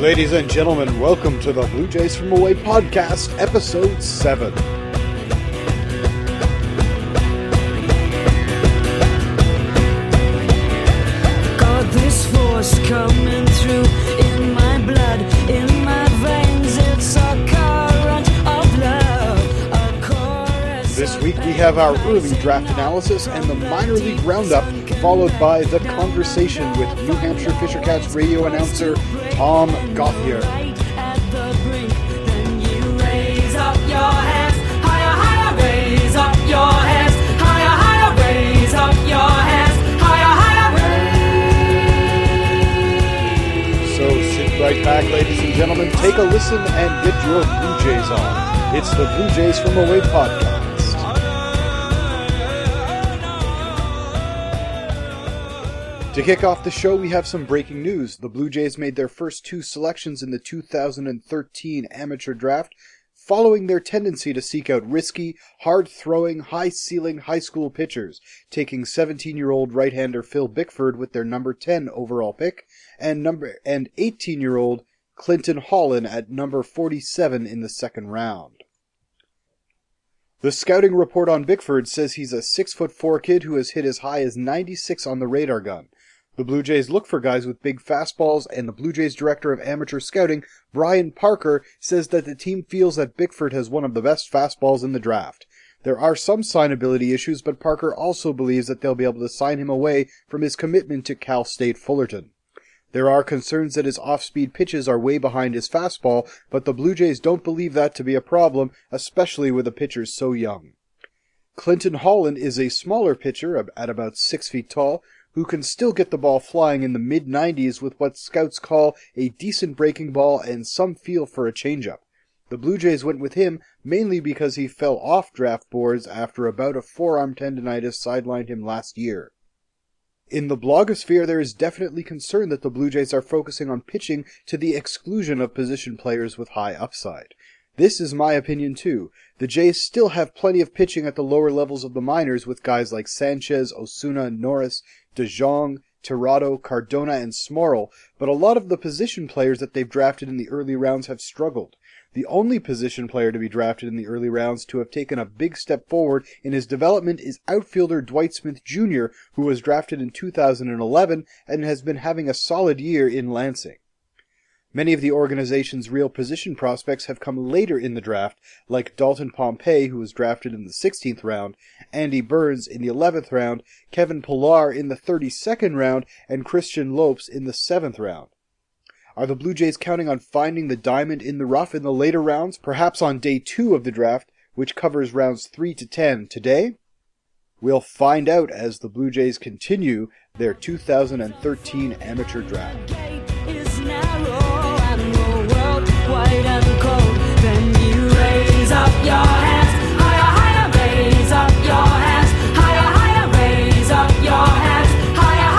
Ladies and gentlemen, welcome to the Blue Jays from Away podcast, episode 7. Got this force coming through in my blood, in my veins. It's a current of love, a chorus. This week we have our early draft analysis and the minor league roundup, followed by the conversation with New Hampshire Fisher Cats radio announcer Tom Gauthier. Right at the brink, then you raise up your hands, higher, higher, raise up your hands, higher, higher, raise up your hands, higher, higher, raise. So sit right back, ladies and gentlemen, take a listen and get your Blue Jays on. It's the Blue Jays from Away podcast. To kick off the show, we have some breaking news. The Blue Jays made their first 2 selections in the 2013 amateur draft, following their tendency to seek out risky, hard-throwing, high-ceiling high school pitchers, taking 17-year-old right-hander Phil Bickford with their number 10 overall pick, and 18-year-old Clinton Holland at number 47 in the second round. The scouting report on Bickford says he's a 6'4" kid who has hit as high as 96 on the radar gun. The Blue Jays look for guys with big fastballs, and the Blue Jays director of amateur scouting, Brian Parker, says that the team feels that Bickford has one of the best fastballs in the draft. There are some signability issues, but Parker also believes that they'll be able to sign him away from his commitment to Cal State Fullerton. There are concerns that his off-speed pitches are way behind his fastball, but the Blue Jays don't believe that to be a problem, especially with a pitcher so young. Clinton Holland is a smaller pitcher at about 6 feet tall, who can still get the ball flying in the mid-90s with what scouts call a decent breaking ball and some feel for a changeup. The Blue Jays went with him mainly because he fell off draft boards after a bout of forearm tendonitis sidelined him last year. In the blogosphere, there is definitely concern that the Blue Jays are focusing on pitching to the exclusion of position players with high upside. This is my opinion too. The Jays still have plenty of pitching at the lower levels of the minors with guys like Sanchez, Osuna, Norris, DeJong, Tirado, Cardona, and Smorrell, but a lot of the position players that they've drafted in the early rounds have struggled. The only position player to be drafted in the early rounds to have taken a big step forward in his development is outfielder Dwight Smith Jr., who was drafted in 2011 and has been having a solid year in Lansing. Many of the organization's real position prospects have come later in the draft, like Dalton Pompey, who was drafted in the 16th round, Andy Burns in the 11th round, Kevin Pillar in the 32nd round, and Christian Lopes in the 7th round. Are the Blue Jays counting on finding the diamond in the rough in the later rounds, perhaps on day 2 of the draft, which covers rounds 3 to 10 today? We'll find out as the Blue Jays continue their 2013 amateur draft. White and cold, then you raise up your hands, higher, higher, raise up your hands, higher, higher, raise up your hands, higher,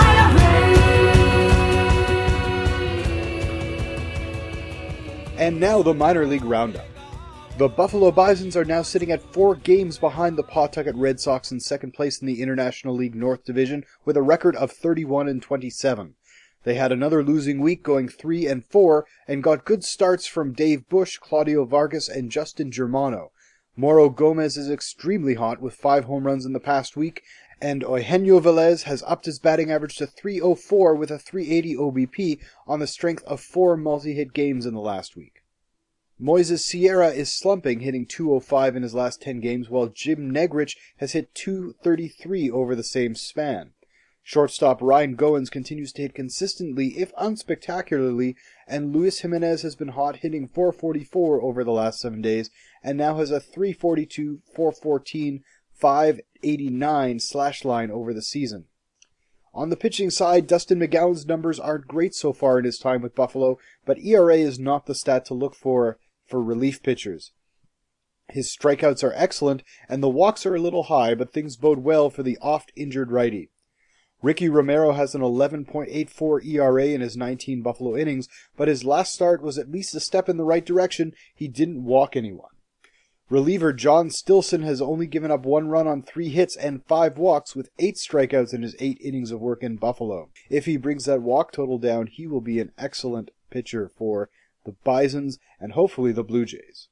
higher, raise. And now the minor league roundup. The Buffalo Bisons are now sitting at 4 games behind the Pawtucket Red Sox in second place in the International League North Division with a record of 31-27. They had another losing week going 3-4 and got good starts from Dave Bush, Claudio Vargas, and Justin Germano. Moro Gomez is extremely hot with 5 home runs in the past week, and Eugenio Velez has upped his batting average to .304 with a .380 OBP on the strength of 4 multi-hit games in the last week. Moises Sierra is slumping, hitting .205 in his last 10 games, while Jim Negrich has hit .233 over the same span. Shortstop Ryan Goins continues to hit consistently, if unspectacularly, and Luis Jimenez has been hot, hitting .444 over the last 7 days, and now has a .342, .414, .589 slash line over the season. On the pitching side, Dustin McGowan's numbers aren't great so far in his time with Buffalo, but ERA is not the stat to look for relief pitchers. His strikeouts are excellent, and the walks are a little high, but things bode well for the oft-injured righty. Ricky Romero has an 11.84 ERA in his 19 Buffalo innings, but his last start was at least a step in the right direction. He didn't walk anyone. Reliever John Stilson has only given up 1 run on 3 hits and 5 walks with 8 strikeouts in his 8 innings of work in Buffalo. If he brings that walk total down, he will be an excellent pitcher for the Bisons, and hopefully the Blue Jays.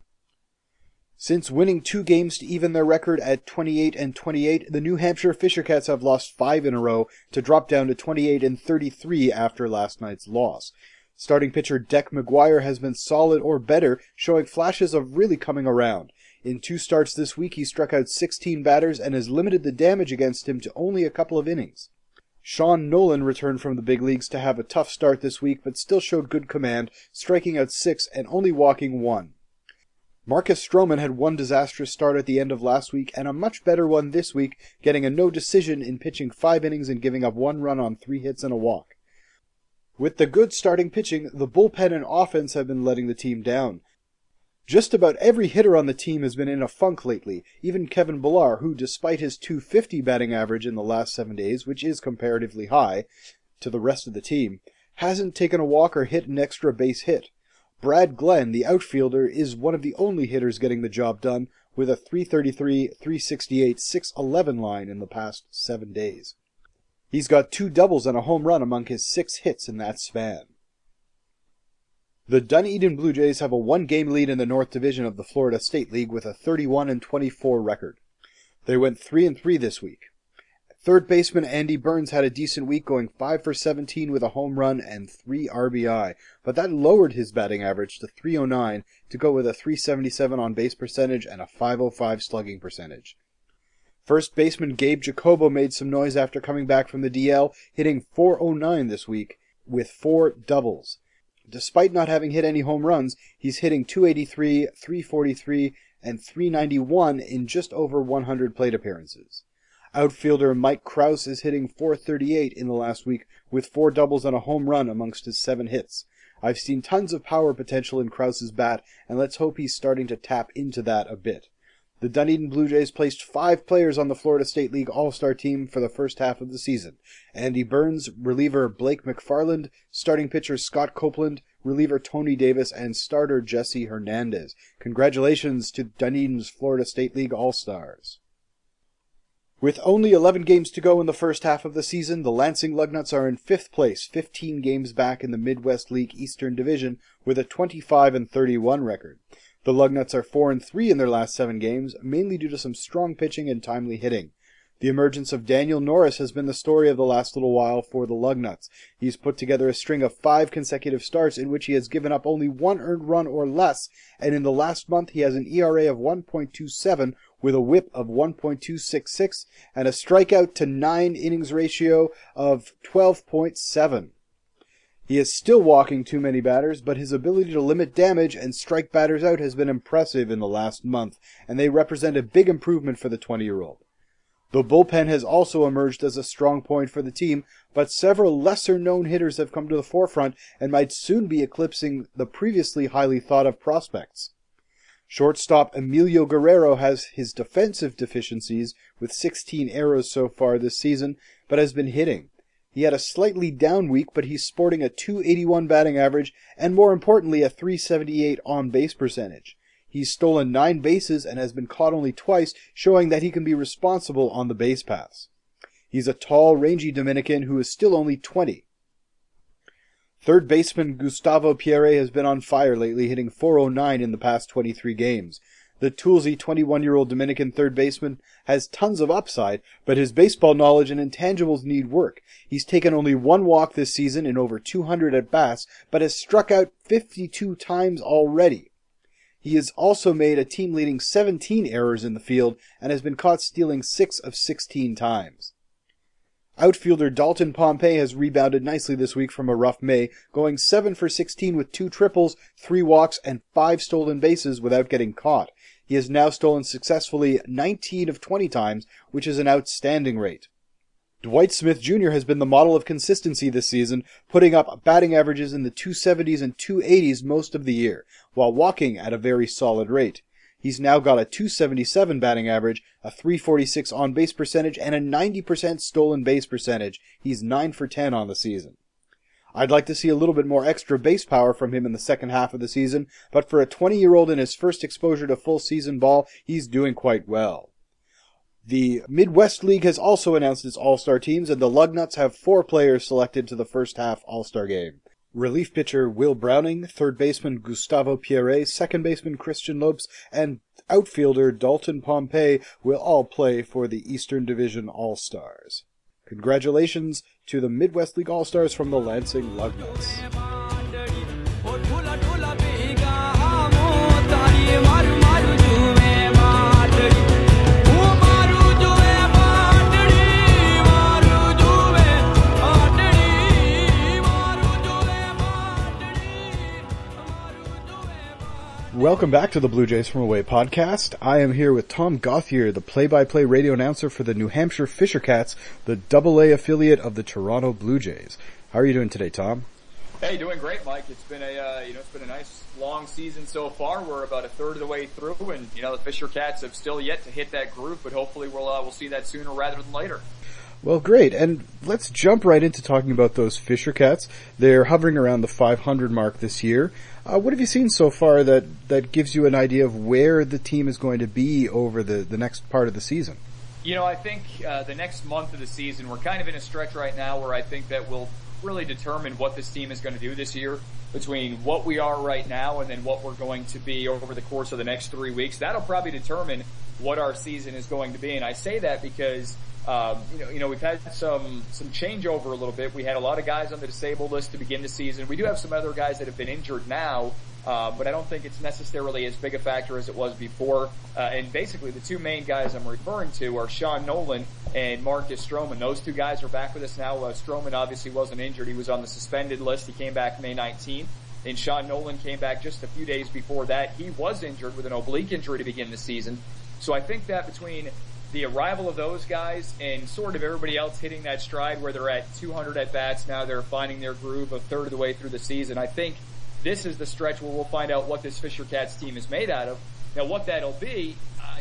Since winning 2 games to even their record at 28-28, the New Hampshire Fisher Cats have lost 5 in a row to drop down to 28-33 after last night's loss. Starting pitcher Deck McGuire has been solid or better, showing flashes of really coming around. In 2 starts this week, he struck out 16 batters and has limited the damage against him to only a couple of innings. Sean Nolan returned from the big leagues to have a tough start this week, but still showed good command, striking out 6 and only walking 1. Marcus Stroman had one disastrous start at the end of last week and a much better one this week, getting a no decision in pitching 5 innings and giving up 1 run on 3 hits and a walk. With the good starting pitching, the bullpen and offense have been letting the team down. Just about every hitter on the team has been in a funk lately, even Kevin Pillar, who, despite his .250 batting average in the last 7 days, which is comparatively high to the rest of the team, hasn't taken a walk or hit an extra base hit. Brad Glenn, the outfielder, is one of the only hitters getting the job done, with a .333, .368, .611 line in the past 7 days. He's got 2 doubles and a home run among his 6 hits in that span. The Dunedin Blue Jays have a 1-game lead in the North Division of the Florida State League with a 31-24 record. They went 3-3 this week. Third baseman Andy Burns had a decent week, going 5 for 17 with a home run and 3 RBI, but that lowered his batting average to .309 to go with a .377 on-base percentage and a .505 slugging percentage. First baseman Gabe Jacobo made some noise after coming back from the DL, hitting .409 this week with 4 doubles. Despite not having hit any home runs, he's hitting .283, .343, and .391 in just over 100 plate appearances. Outfielder Mike Krause is hitting .438 in the last week with 4 doubles and a home run amongst his 7 hits. I've seen tons of power potential in Krause's bat, and let's hope he's starting to tap into that a bit. The Dunedin Blue Jays placed 5 players on the Florida State League All-Star team for the first half of the season. Andy Burns, reliever Blake McFarland, starting pitcher Scott Copeland, reliever Tony Davis, and starter Jesse Hernandez. Congratulations to Dunedin's Florida State League All-Stars. With only 11 games to go in the first half of the season, the Lansing Lugnuts are in 5th place, 15 games back in the Midwest League Eastern Division, with a 25-31 record. The Lugnuts are 4-3 in their last 7 games, mainly due to some strong pitching and timely hitting. The emergence of Daniel Norris has been the story of the last little while for the Lugnuts. He's put together a string of 5 consecutive starts in which he has given up only 1 earned run or less, and in the last month he has an ERA of 1.27 with a whip of 1.266 and a strikeout to 9 innings ratio of 12.7. He is still walking too many batters, but his ability to limit damage and strike batters out has been impressive in the last month, and they represent a big improvement for the 20-year-old. The bullpen has also emerged as a strong point for the team, but several lesser-known hitters have come to the forefront and might soon be eclipsing the previously highly thought-of prospects. Shortstop Emilio Guerrero has his defensive deficiencies, with 16 errors so far this season, but has been hitting. He had a slightly down week, but he's sporting a .281 batting average and, more importantly, a .378 on-base percentage. He's stolen 9 bases and has been caught only twice, showing that he can be responsible on the base paths. He's a tall, rangy Dominican who is still only 20. Third baseman Gustavo Pierre has been on fire lately, hitting .409 in the past 23 games. The toolsy 21-year-old Dominican third baseman has tons of upside, but his baseball knowledge and intangibles need work. He's taken only 1 walk this season in over 200 at-bats, but has struck out 52 times already. He has also made a team-leading 17 errors in the field and has been caught stealing 6 of 16 times. Outfielder Dalton Pompey has rebounded nicely this week from a rough May, going 7 for 16 with 2 triples, 3 walks, and 5 stolen bases without getting caught. He has now stolen successfully 19 of 20 times, which is an outstanding rate. Dwight Smith Jr. has been the model of consistency this season, putting up batting averages in the 270s and 280s most of the year, while walking at a very solid rate. He's now got a .277 batting average, a .346 on-base percentage, and a 90% stolen base percentage. He's 9 for 10 on the season. I'd like to see a little bit more extra base power from him in the second half of the season, but for a 20-year-old in his first exposure to full season ball, he's doing quite well. The Midwest League has also announced its All-Star teams, and the Lugnuts have 4 players selected to the first half All-Star game. Relief pitcher Will Browning, third baseman Gustavo Pierre, second baseman Christian Lopes, and outfielder Dalton Pompey will all play for the Eastern Division All-Stars. Congratulations to the Midwest League All-Stars from the Lansing Lugnuts. Welcome back to the Blue Jays from Away podcast. I am here with Tom Gauthier, the play-by-play radio announcer for the New Hampshire Fisher Cats, the AA affiliate of the Toronto Blue Jays. How are you doing today, Tom? Hey, doing great, Mike. It's been a nice long season so far. We're about a third of the way through, and the Fisher Cats have still yet to hit that groove, but hopefully we'll see that sooner rather than later. Well, great. And let's jump right into talking about those Fisher Cats. They're hovering around the 500 mark this year. What have you seen so far that gives you an idea of where the team is going to be over the next part of the season? I think the next month of the season, we're kind of in a stretch right now where I think that we'll really determine what this team is going to do this year between what we are right now and then what we're going to be over the course of the next 3 weeks. That'll probably determine what our season is going to be. And I say that because we've had some changeover a little bit. We had a lot of guys on the disabled list to begin the season. We do have some other guys that have been injured now, but I don't think it's necessarily as big a factor as it was before. And basically the two main guys I'm referring to are Sean Nolan and Marcus Stroman. Those two guys are back with us now. Stroman obviously wasn't injured. He was on the suspended list. He came back May 19th. And Sean Nolan came back just a few days before that. He was injured with an oblique injury to begin the season. So I think that between the arrival of those guys and sort of everybody else hitting that stride where they're at 200 at-bats now, they're finding their groove a third of the way through the season. I think this is the stretch where we'll find out what this Fisher Cats team is made out of. Now, what that'll be,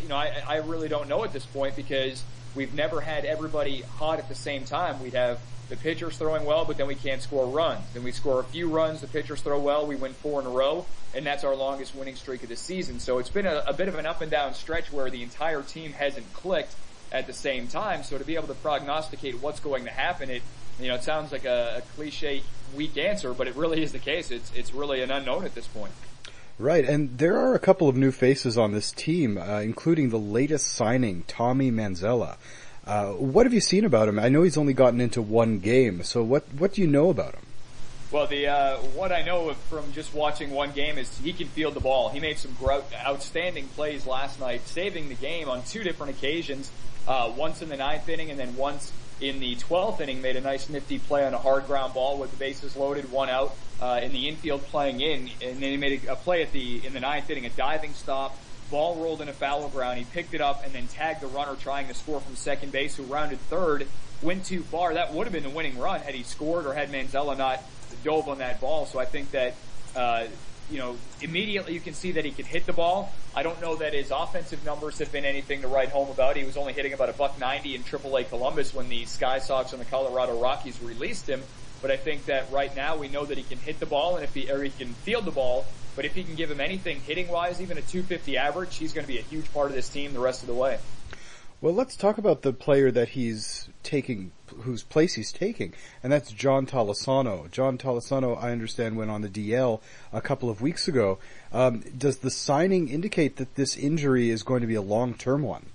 I really don't know at this point because we've never had everybody hot at the same time. We'd have the pitchers throwing well, but then we can't score runs. Then we score a few runs, the pitchers throw well, we win 4 in a row, and that's our longest winning streak of the season. So it's been a bit of an up and down stretch where the entire team hasn't clicked at the same time. So to be able to prognosticate what's going to happen, it sounds like a cliche weak answer, but it really is the case. It's really an unknown at this point. Right, and there are a couple of new faces on this team, including the latest signing, Tommy Manzella. What have you seen about him? I know he's only gotten into one game, so what do you know about him? Well, what I know from just watching one game is he can field the ball. He made some outstanding plays last night, saving the game on 2 different occasions. Once in the 9th inning and then once in the 12th inning, made a nice nifty play on a hard ground ball with the bases loaded, 1 out, in the infield playing in. And then he made a play in the 9th inning, a diving stop. Ball rolled in a foul ground. He picked it up and then tagged the runner trying to score from second base, who rounded third, went too far. That would have been the winning run had he scored or had Manzella not dove on that ball. So I think that, immediately you can see that he can hit the ball. I don't know that his offensive numbers have been anything to write home about. He was only hitting about $190 in AAA Columbus when the Sky Sox and the Colorado Rockies released him. But I think that right now we know that he can hit the ball and he can field the ball. But if he can give him anything hitting-wise, even a .250 average, he's going to be a huge part of this team the rest of the way. Well, let's talk about the player that he's taking, whose place he's taking, and that's John Tolosano. John Tolosano, I understand, went on the DL a couple of weeks ago. Does the signing indicate that this injury is going to be a long-term one?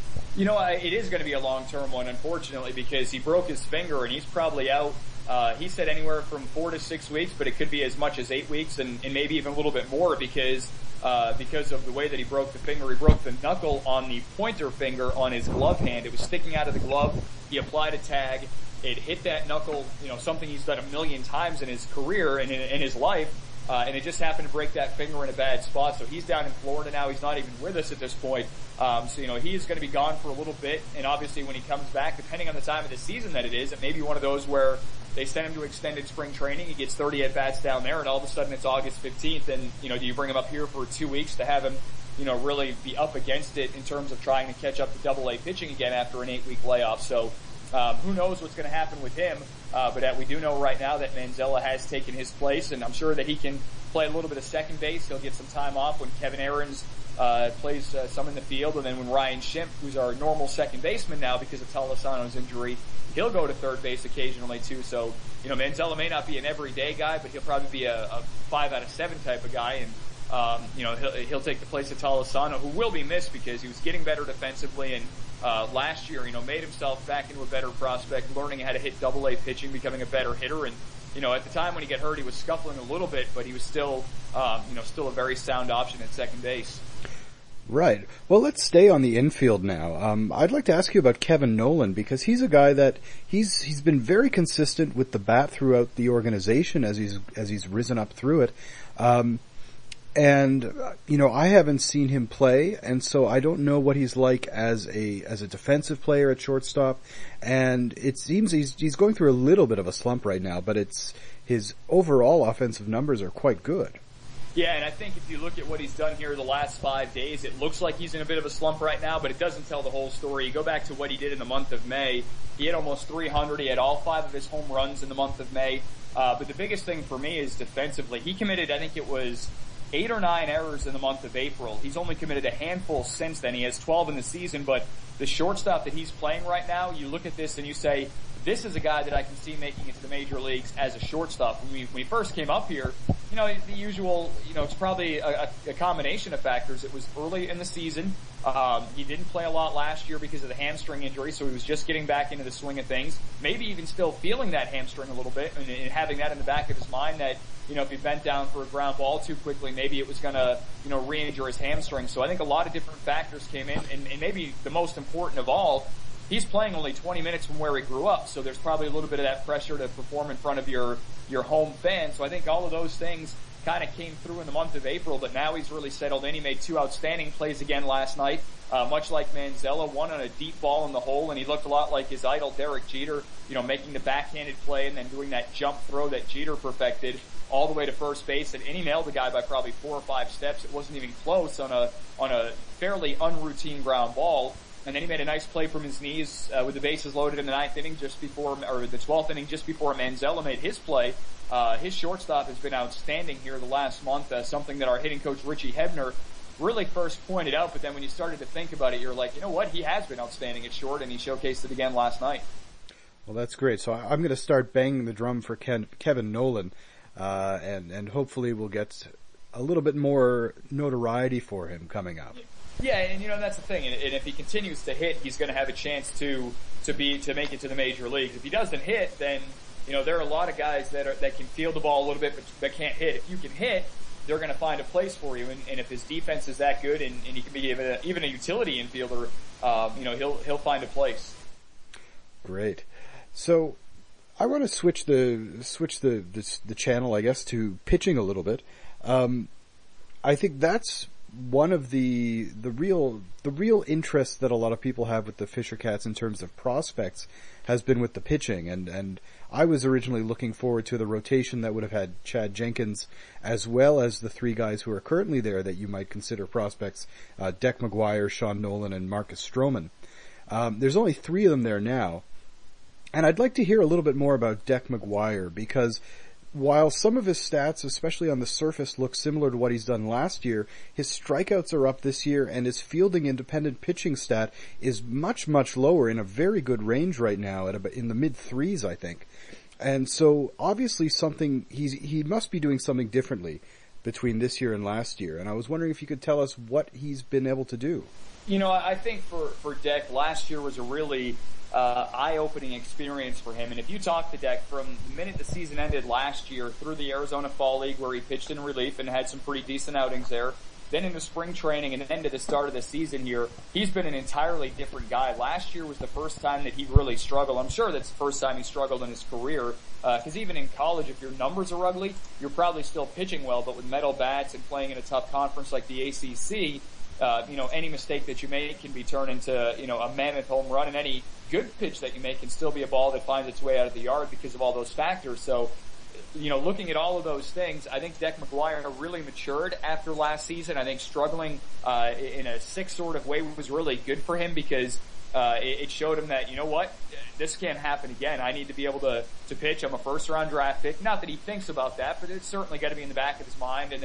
It is going to be a long-term one, unfortunately, because he broke his finger and he's probably out. He said anywhere from 4 to 6 weeks, but it could be as much as 8 weeks and maybe even a little bit more because of the way that he broke the finger. He broke the knuckle on the pointer finger on his glove hand. It was sticking out of the glove. He applied a tag. It hit that knuckle, something he's done a million times in his career and in his life. And it just happened to break that finger in a bad spot. So he's down in Florida now. He's not even with us at this point. He is going to be gone for a little bit. And obviously when he comes back, depending on the time of the season that it is, it may be one of those where they send him to extended spring training. He gets 30 at-bats down there, and all of a sudden it's August 15th. And, do you bring him up here for 2 weeks to have him, really be up against it in terms of trying to catch up to AA pitching again after an 8-week layoff? So who knows what's going to happen with him. But we do know right now that Manzella has taken his place, and I'm sure that he can play a little bit of second base. He'll get some time off when Kevin Aaron's plays some in the field, and then when Ryan Schimpf, who's our normal second baseman now because of Tolosano's injury, he'll go to third base occasionally too. So, Manzella may not be an everyday guy, but he'll probably be a 5 out of 7 type of guy, and he'll take the place of Tolosano, who will be missed because he was getting better defensively, and last year, made himself back into a better prospect, learning how to hit Double-A pitching, becoming a better hitter, and at the time when he got hurt, he was scuffling a little bit, but he was still a very sound option at second base. Right. Well, let's stay on the infield now. I'd like to ask you about Kevin Nolan, because he's a guy that he's been very consistent with the bat throughout the organization as he's risen up through it. And I haven't seen him play, and so I don't know what he's like as a defensive player at shortstop. And it seems he's going through a little bit of a slump right now, but his overall offensive numbers are quite good. Yeah, and I think if you look at what he's done here the last 5 days, it looks like he's in a bit of a slump right now, but it doesn't tell the whole story. You go back to what he did in the month of May. He hit almost 300. He had all 5 of his home runs in the month of May. But the biggest thing for me is defensively. He committed, I think it was 8 or 9 errors in the month of April. He's only committed a handful since then. He has 12 in the season, but the shortstop that he's playing right now, you look at this and you say, this is a guy that I can see making it to the major leagues as a shortstop. When we first came up here, the usual, it's probably a combination of factors. It was early in the season. He didn't play a lot last year because of the hamstring injury, so he was just getting back into the swing of things. Maybe even still feeling that hamstring a little bit and having that in the back of his mind that, if he bent down for a ground ball too quickly, maybe it was going to, re-injure his hamstring. So I think a lot of different factors came in, and maybe the most important of all, he's playing only 20 minutes from where he grew up, so there's probably a little bit of that pressure to perform in front of your home fans. So I think all of those things kind of came through in the month of April, but now he's really settled in. He made 2 outstanding plays again last night, much like Manzella, one on a deep ball in the hole, and he looked a lot like his idol Derek Jeter, making the backhanded play and then doing that jump throw that Jeter perfected all the way to first base, and he nailed the guy by probably 4 or 5 steps. It wasn't even close on a fairly unroutine ground ball. And then he made a nice play from his knees with the bases loaded in the 9th inning, the 12th inning, just before Manzella made his play. His shortstop has been outstanding here the last month, something that our hitting coach Richie Hebner really first pointed out. But then when you started to think about it, you're like, you know what? He has been outstanding at short, and he showcased it again last night. Well, that's great. So I'm going to start banging the drum for Kevin Nolan, and hopefully we'll get a little bit more notoriety for him coming up. Yeah, and that's the thing. And if he continues to hit, he's going to have a chance to make it to the major leagues. If he doesn't hit, then there are a lot of guys that can field the ball a little bit but can't hit. If you can hit, they're going to find a place for you. And if his defense is that good, and he can be even a utility infielder, he'll find a place. Great. So I want to switch the channel, I guess, to pitching a little bit. I think that's one of the real interest that a lot of people have with the Fisher Cats in terms of prospects has been with the pitching, and I was originally looking forward to the rotation that would have had Chad Jenkins as well as the 3 guys who are currently there that you might consider prospects, Deck McGuire, Sean Nolan, and Marcus Stroman. There's only 3 of them there now, and I'd like to hear a little bit more about Deck McGuire, because while some of his stats, especially on the surface, look similar to what he's done last year, his strikeouts are up this year, and his fielding independent pitching stat is much, much lower, in a very good range right now, in the mid-3s, I think. And so, obviously he must be doing something differently between this year and last year, and I was wondering if you could tell us what he's been able to do. I think for Deck, last year was a really eye-opening experience for him. And if you talk to Deck from the minute the season ended last year through the Arizona Fall League, where he pitched in relief and had some pretty decent outings there, then into spring training and then to the start of the season here, he's been an entirely different guy. Last year was the first time that he really struggled. I'm sure that's the first time he struggled in his career, because even in college, if your numbers are ugly, you're probably still pitching well, but with metal bats and playing in a tough conference like the ACC, any mistake that you make can be turned into, a mammoth home run, and any good pitch that you make can still be a ball that finds its way out of the yard because of all those factors. So, looking at all of those things, I think Deck McGuire really matured after last season. I think struggling in a sick sort of way was really good for him, because it showed him that, this can't happen again. I need to be able to pitch. I'm a first-round draft pick. Not that he thinks about that, but it's certainly got to be in the back of his mind. And then,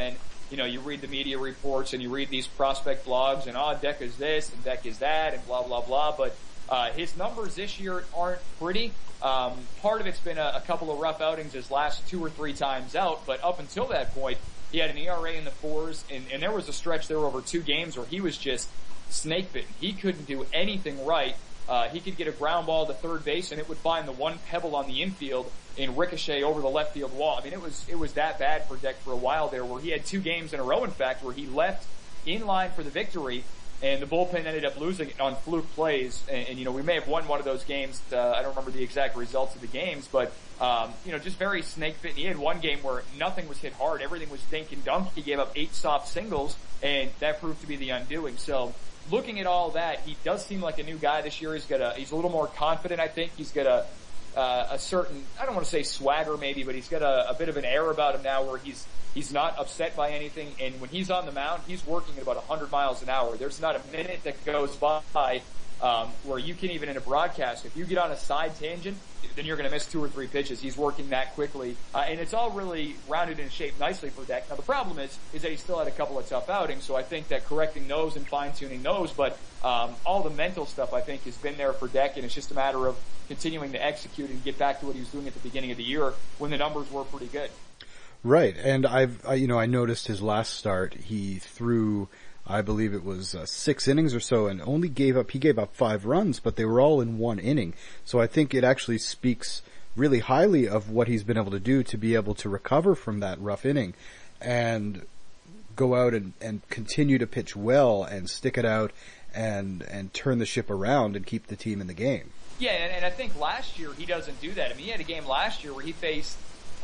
you read the media reports and you read these prospect blogs and, Deck is this and Deck is that and blah, blah, blah. But, his numbers this year aren't pretty. Part of it's been a couple of rough outings his last 2 or 3 times out, but up until that point, he had an ERA in the 4s, and there was a stretch there over 2 games where he was just snake bitten. He couldn't do anything right. He could get a ground ball to third base and it would find the one pebble on the infield and ricochet over the left field wall. I mean, it was that bad for Deck for a while there, where he had 2 games in a row, in fact, where he left in line for the victory and the bullpen ended up losing it on fluke plays. And we may have won one of those games. I don't remember the exact results of the games, but, just very snake bitten. He had one game where nothing was hit hard. Everything was dink and dunk. He gave up 8 soft singles, and that proved to be the undoing. So, looking at all that, he does seem like a new guy this year. He's a little more confident, I think. He's got a certain, I don't want to say swagger maybe, but he's got a bit of an air about him now where he's not upset by anything. And when he's on the mound, he's working at about 100 miles an hour. There's not a minute that goes by, where you can even in a broadcast, if you get on a side tangent, then you're going to miss 2 or 3 pitches. He's working that quickly. And it's all really rounded in shape nicely for Deck. Now the problem is that he still had a couple of tough outings. So I think that correcting those and fine tuning those, but, all the mental stuff I think has been there for Deck, and it's just a matter of continuing to execute and get back to what he was doing at the beginning of the year when the numbers were pretty good. Right. And I noticed his last start, he threw, I believe it was 6 innings or so, and he gave up 5 runs, but they were all in 1 inning. So I think it actually speaks really highly of what he's been able to do to be able to recover from that rough inning and go out and continue to pitch well and stick it out and turn the ship around and keep the team in the game. Yeah, and I think last year he doesn't do that. I mean, he had a game last year where he faced,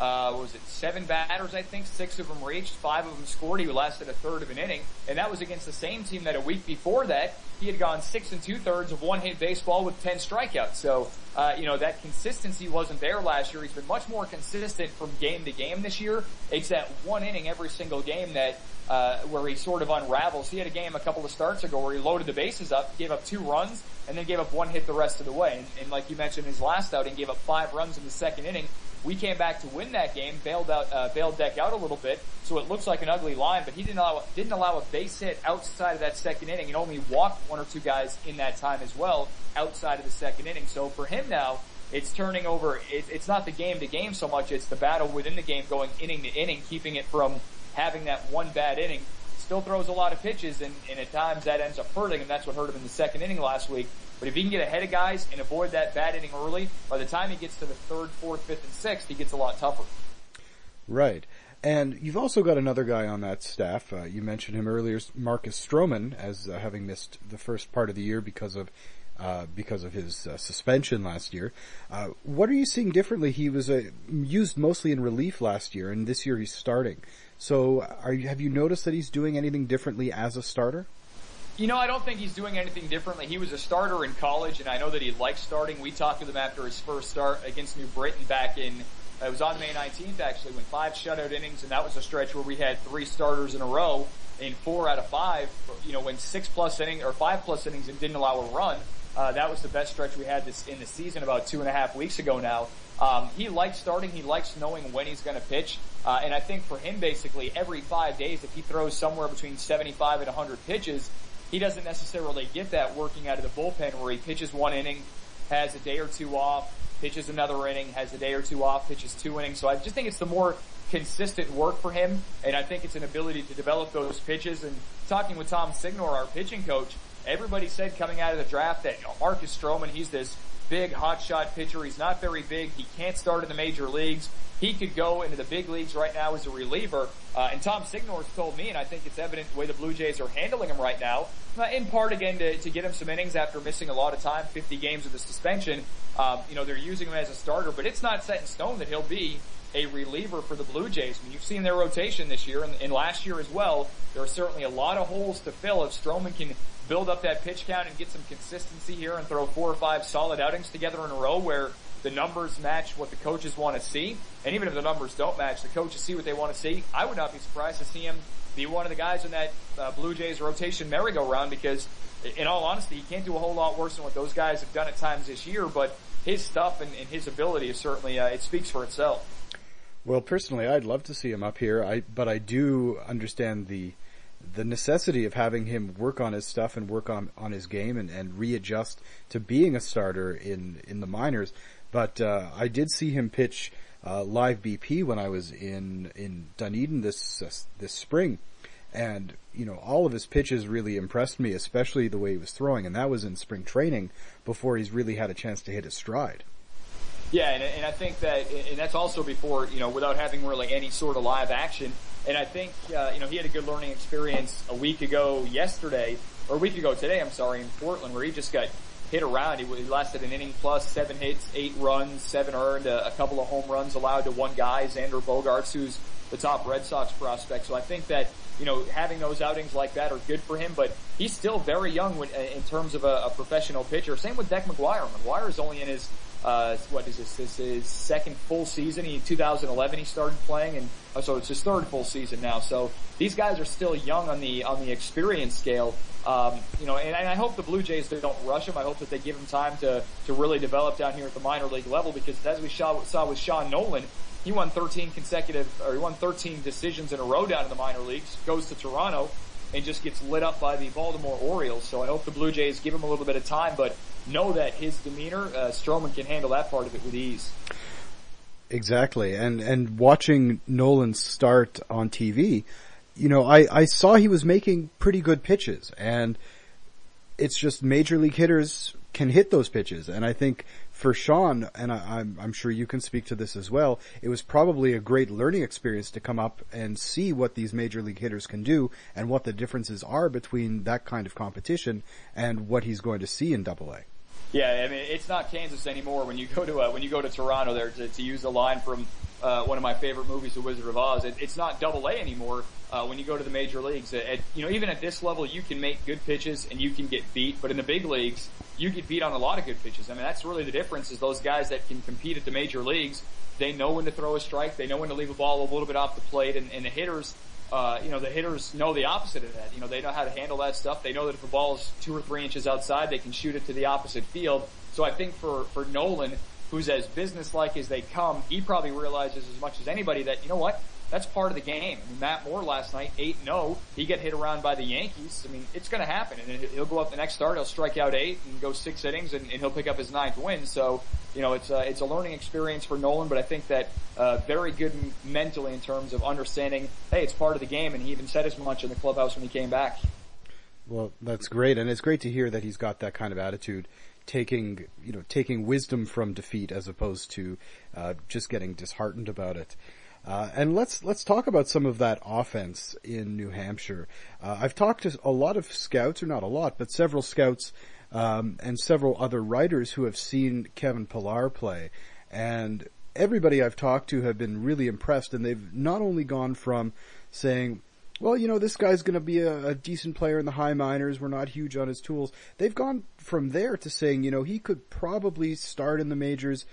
7 batters, I think, 6 of them reached, 5 of them scored. He lasted a third of an inning, and that was against the same team that a week before that he had gone 6 2/3 of one-hit baseball with 10 strikeouts. So, that consistency wasn't there last year. He's been much more consistent from game to game this year. It's that 1 inning every single game that, where he sort of unravels. He had a game a couple of starts ago where he loaded the bases up, gave up 2 runs, and then gave up 1 hit the rest of the way. And like you mentioned, his last outing gave up 5 runs in the second inning. We came back to win that game, bailed Deck out a little bit, so it looks like an ugly line, but he didn't allow a base hit outside of that second inning, and only walked 1 or 2 guys in that time as well, outside of the second inning. So for him now, it's turning over, it's not the game to game so much, it's the battle within the game, going inning to inning, keeping it from having that one bad inning. Still throws a lot of pitches, and at times that ends up hurting him. That's what hurt him in the second inning last week. But if he can get ahead of guys and avoid that bad inning early, by the time he gets to the 3rd, 4th, 5th, and 6th, he gets a lot tougher. Right. And you've also got another guy on that staff. You mentioned him earlier, Marcus Stroman, as having missed the first part of the year because of his suspension last year. What are you seeing differently? He was used mostly in relief last year, and this year he's starting. So have you noticed that he's doing anything differently as a starter? I don't think he's doing anything differently. He was a starter in college, and I know that he likes starting. We talked to him after his first start against New Britain back in, it was on May 19th actually, when 5 shutout innings, and that was a stretch where we had 3 starters in a row in 4 out of 5, when 6+ innings or 5+ innings and didn't allow a run. That was the best stretch we had in the season about 2.5 weeks ago now. He likes starting. He likes knowing when he's going to pitch. And I think for him, basically, every 5 days, if he throws somewhere between 75 and 100 pitches, he doesn't necessarily get that working out of the bullpen where he pitches 1 inning, has a day or 2 off, pitches another inning, has a day or 2 off, pitches 2 innings. So I just think it's the more consistent work for him, and I think it's an ability to develop those pitches. And talking with Tom Signor, our pitching coach, everybody said coming out of the draft that Marcus Stroman, he's this big hotshot pitcher. He's not very big. He can't start in the major leagues. He could go into the big leagues right now as a reliever. And Tom Signor's told me, and I think it's evident the way the Blue Jays are handling him right now, in part again to get him some innings after missing a lot of time, 50 games of the suspension. They're using him as a starter, but it's not set in stone that he'll be a reliever for the Blue Jays. I mean, you've seen their rotation this year and last year as well. There are certainly a lot of holes to fill if Stroman can build up that pitch count and get some consistency here and throw 4 or 5 solid outings together in a row where the numbers match what the coaches want to see. And even if the numbers don't match, the coaches see what they want to see. I would not be surprised to see him be one of the guys in that Blue Jays rotation merry-go-round, because in all honesty, he can't do a whole lot worse than what those guys have done at times this year, but his stuff and his ability is certainly, it speaks for itself. Well, personally, I'd love to see him up here. But I do understand the necessity of having him work on his stuff and work on his game and readjust to being a starter in the minors. But I did see him pitch live BP when I was in Dunedin this spring, and all of his pitches really impressed me, especially the way he was throwing, and that was in spring training before he's really had a chance to hit his stride. Yeah, and I think that, and that's also before, without having really any sort of live action. And I think, he had a good learning experience a week ago today, in Portland, where he just got hit around. He lasted an inning plus, 7 hits, 8 runs, 7 earned, a couple of home runs allowed to one guy, Xander Bogaerts, who's the top Red Sox prospect. So I think that, having those outings like that are good for him, but he's still very young in terms of a professional pitcher. Same with Deck McGuire. McGuire is only in his this is his second full season. In 2011 he started playing, and so it's his third full season now. So these guys are still young on the experience scale. And I hope the Blue Jays, they don't rush him. I hope that they give him time to really develop down here at the minor league level, because as we saw with Sean Nolan, he won 13 decisions in a row down in the minor leagues, goes to Toronto, and just gets lit up by the Baltimore Orioles. So I hope the Blue Jays give him a little bit of time, but know that his demeanor, Stroman can handle that part of it with ease. Exactly. And watching Nolan start on TV, I saw he was making pretty good pitches, and it's just major league hitters can hit those pitches. And I think for Sean, and I'm sure you can speak to this as well, it was probably a great learning experience to come up and see what these major league hitters can do and what the differences are between that kind of competition and what he's going to see in AA. Yeah, I mean, it's not Kansas anymore when you go to Toronto there, to use a line from one of my favorite movies, The Wizard of Oz. It's not AA anymore when you go to the major leagues. Even at this level, you can make good pitches and you can get beat, but in the big leagues, you get beat on a lot of good pitches. I mean, that's really the difference, is those guys that can compete at the major leagues, they know when to throw a strike, they know when to leave a ball a little bit off the plate, and the hitters, the hitters know the opposite of that. They know how to handle that stuff. They know that if the ball is 2 or 3 inches outside, they can shoot it to the opposite field. So I think for Nolan, who's as businesslike as they come, he probably realizes as much as anybody that, that's part of the game. I mean, Matt Moore last night, 8-0, he got hit around by the Yankees. I mean, it's going to happen. And he'll go up the next start, he'll strike out 8 and go 6 innings, and he'll pick up his 9th win. So, it's a learning experience for Nolan, but I think that very good mentally in terms of understanding, hey, it's part of the game, and he even said as much in the clubhouse when he came back. Well, that's great, and it's great to hear that he's got that kind of attitude, taking wisdom from defeat as opposed to just getting disheartened about it. And let's talk about some of that offense in New Hampshire. I've talked to a lot of scouts, or not a lot, but several scouts, and several other writers who have seen Kevin Pillar play. And everybody I've talked to have been really impressed, and they've not only gone from saying, well, this guy's going to be a decent player in the high minors, we're not huge on his tools. They've gone from there to saying, he could probably start in the majors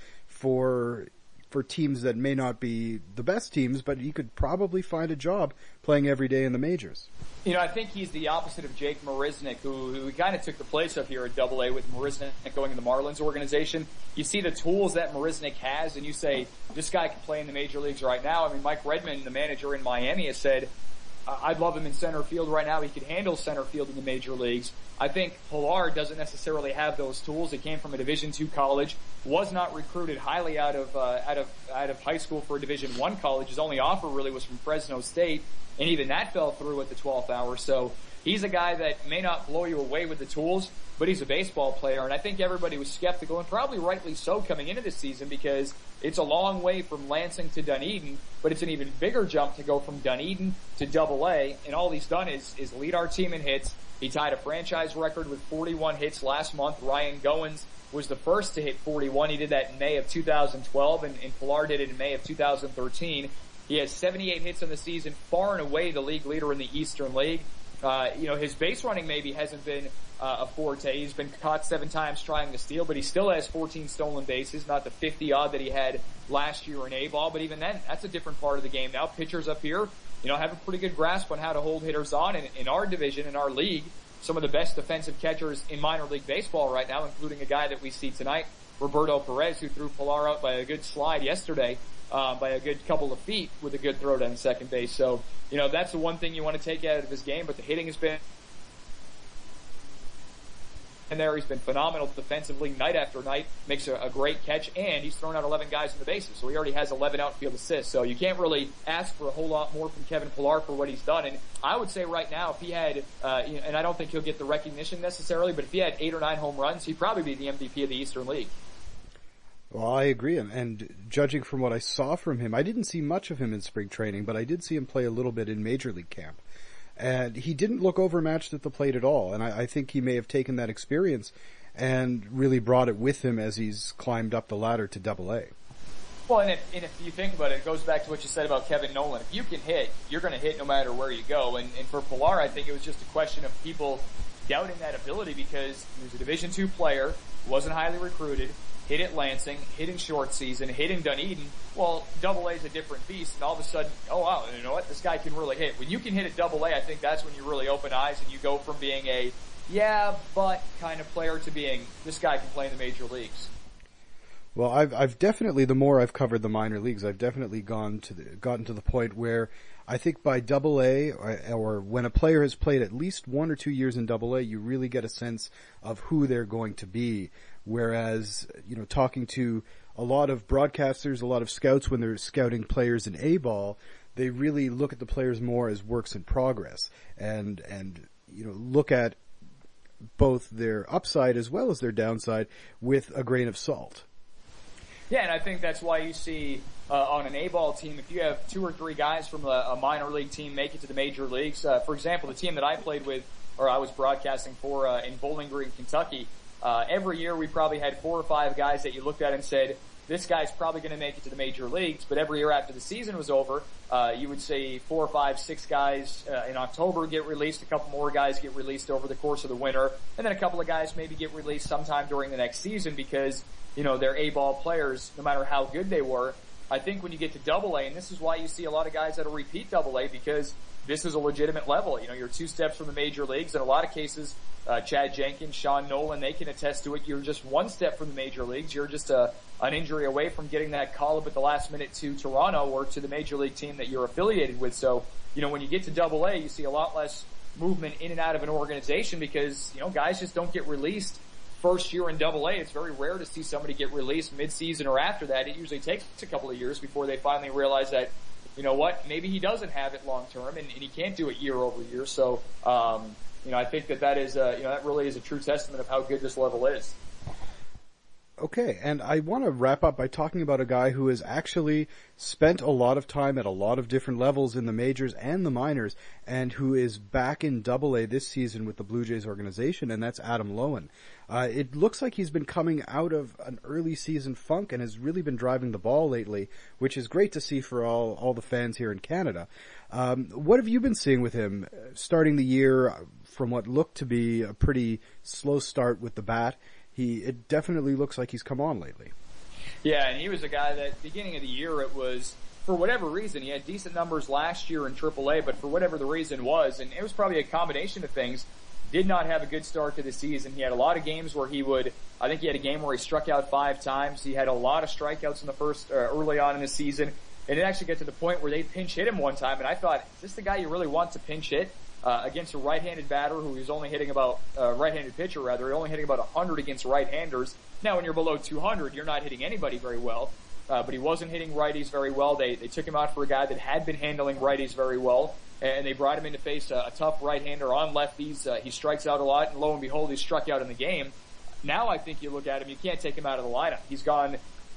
for teams that may not be the best teams, but he could probably find a job playing every day in the majors. I think he's the opposite of Jake Marisnick, who kind of took the place of here at AA with Marisnick going in the Marlins organization. You see the tools that Marisnick has, and you say, this guy can play in the major leagues right now. I mean, Mike Redmond, the manager in Miami, has said, I'd love him in center field right now. He could handle center field in the major leagues. I think Pillar doesn't necessarily have those tools. He came from a Division II college, was not recruited highly out of high school for a Division I college. His only offer really was from Fresno State, and even that fell through at the 12th hour. So he's a guy that may not blow you away with the tools, but he's a baseball player, and I think everybody was skeptical, and probably rightly so coming into this season, because it's a long way from Lansing to Dunedin, but it's an even bigger jump to go from Dunedin to AA, and all he's done is lead our team in hits. He tied a franchise record with 41 hits last month. Ryan Goins was the first to hit 41. He did that in May of 2012, and Pillar did it in May of 2013. He has 78 hits in the season, far and away the league leader in the Eastern League. His base running maybe hasn't been a forte. He's been caught 7 times trying to steal, but he still has 14 stolen bases, not the 50 odd that he had last year in A-ball. But even then, that's a different part of the game. Now pitchers up here, have a pretty good grasp on how to hold hitters on. And in our division, in our league, some of the best defensive catchers in minor league baseball right now, including a guy that we see tonight, Roberto Perez, who threw Pillar out by a good slide yesterday. by a good couple of feet with a good throw down second base. So, that's the one thing you want to take out of his game, but the hitting has been in there. He's been phenomenal defensively night after night, makes a great catch, and he's thrown out 11 guys in the bases. So he already has 11 outfield assists. So you can't really ask for a whole lot more from Kevin Pillar for what he's done. And I would say right now, if he had, and I don't think he'll get the recognition necessarily, but if he had 8 or 9 home runs, he'd probably be the MVP of the Eastern League. Well, I agree, and judging from what I saw from him, I didn't see much of him in spring training, but I did see him play a little bit in Major League camp. And he didn't look overmatched at the plate at all, and I think he may have taken that experience and really brought it with him as he's climbed up the ladder to Double-A. Well, and if you think about it, it goes back to what you said about Kevin Nolan. If you can hit, you're going to hit no matter where you go. And for Pillar, I think it was just a question of people doubting that ability because he was a Division II player, wasn't highly recruited, hit at Lansing, hit in short season, hit in Dunedin. Well, Double-A is a different beast, and all of a sudden, oh wow, you know what, this guy can really hit. When you can hit at Double-A, I think that's when you really open eyes and you go from being a yeah, but kind of player to being this guy can play in the major leagues. Well, I've definitely, the more I've covered the minor leagues, I've definitely gotten to the point where I think by Double-A, or when a player has played at least 1 or 2 years in Double-A, you really get a sense of who they're going to be. Whereas, talking to a lot of broadcasters, a lot of scouts when they're scouting players in A-ball, they really look at the players more as works in progress and look at both their upside as well as their downside with a grain of salt. Yeah, and I think that's why you see on an A-ball team, if you have 2 or 3 guys from a minor league team make it to the major leagues, for example, the team that I played with, or I was broadcasting for in Bowling Green, Kentucky, every year we probably had 4 or 5 guys that you looked at and said, this guy's probably going to make it to the major leagues. But every year after the season was over, you would see 4 or 5, 6 guys in October get released, a couple more guys get released over the course of the winter, and then a couple of guys maybe get released sometime during the next season because, they're A-ball players, no matter how good they were. I think when you get to Double-A, and this is why you see a lot of guys that'll repeat Double-A because this is a legitimate level. You're 2 steps from the major leagues. In a lot of cases, Chad Jenkins, Sean Nolan, they can attest to it. You're just 1 step from the major leagues. You're just an injury away from getting that call up at the last minute to Toronto or to the major league team that you're affiliated with. So, when you get to Double-A, you see a lot less movement in and out of an organization because, guys just don't get released first year in Double-A. It's very rare to see somebody get released mid-season or after that. It usually takes a couple of years before they finally realize that, maybe he doesn't have it long term and he can't do it year over year. So, I think that is, that really is a true testament of how good this level is. Okay, and I want to wrap up by talking about a guy who has actually spent a lot of time at a lot of different levels in the majors and the minors, and who is back in Double-A this season with the Blue Jays organization, and that's Adam Loewen. It looks like he's been coming out of an early season funk and has really been driving the ball lately, which is great to see for all the fans here in Canada. What have you been seeing with him starting the year from what looked to be a pretty slow start with the bat? It definitely looks like he's come on lately. Yeah, and he was a guy that beginning of the year it was, for whatever reason, he had decent numbers last year in AAA, but for whatever the reason was, and it was probably a combination of things, did not have a good start to the season. He had a lot of games where I think he had a game where he struck out 5 times. He had a lot of strikeouts in the first, early on in the season. And it actually got to the point where they pinch hit him one time, and I thought, is this the guy you really want to pinch hit? Against a right-handed batter who is only hitting about, right-handed pitcher rather, only hitting about 100 against right-handers. Now when you're below 200, you're not hitting anybody very well. But he wasn't hitting righties very well. They took him out for a guy that had been handling righties very well. And they brought him in to face a tough right-hander on lefties. He strikes out a lot, and lo and behold, he struck out in the game. Now I think you look at him, you can't take him out of the lineup. He's gone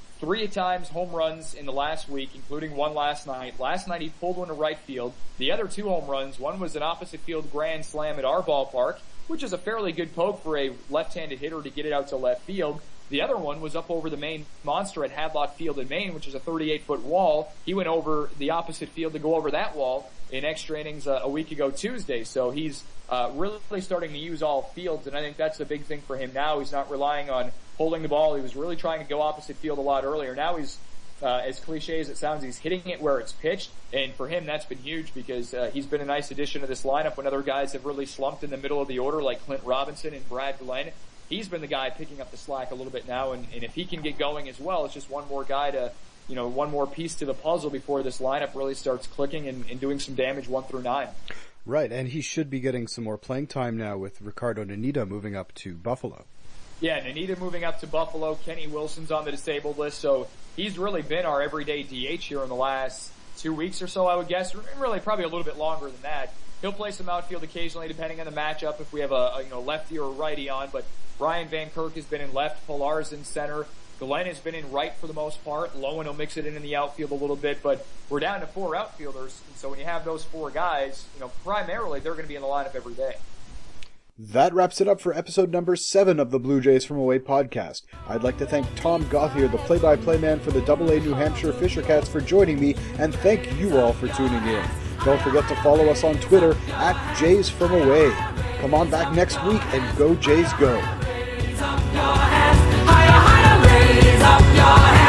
3 times home runs in the last week, including one last night. Last night he pulled one to right field. The other 2 home runs, one was an opposite field grand slam at our ballpark, which is a fairly good poke for a left-handed hitter to get it out to left field. The other one was up over the main monster at Hadlock Field in Maine, which is a 38-foot wall. He went over the opposite field to go over that wall in extra innings a week ago Tuesday. So he's really starting to use all fields, and I think that's the big thing for him now. He's not relying on holding the ball. He was really trying to go opposite field a lot earlier. Now he's, as cliche as it sounds, he's hitting it where it's pitched, and for him that's been huge because he's been a nice addition to this lineup when other guys have really slumped in the middle of the order like Clint Robinson and Brad Glenn. He's been the guy picking up the slack a little bit now, and if he can get going as well, it's just one more guy to one more piece to the puzzle before this lineup really starts clicking and doing some damage 1 through 9. Right, and he should be getting some more playing time now with Ricardo Nanita moving up to Buffalo. Yeah, Nanita moving up to Buffalo. Kenny Wilson's on the disabled list, so he's really been our everyday DH here in the last 2 weeks or so, I would guess. Really, probably a little bit longer than that. He'll play some outfield occasionally, depending on the matchup, if we have a lefty or a righty on. But Ryan Van Kirk has been in left, Pilar's in center. Glenn has been in right for the most part. Lowen will mix it in the outfield a little bit, but we're down to 4 outfielders. And so when you have those 4 guys, primarily they're going to be in the lineup every day. That wraps it up for episode number 7 of the Blue Jays from Away podcast. I'd like to thank Tom Gauthier, the play-by-play man for the AA New Hampshire Fisher Cats, for joining me, and thank you all for tuning in. Don't forget to follow us on Twitter at Jays from Away. Come on back next week and go Jays go. Raise up your hands, higher, higher, raise up your hands.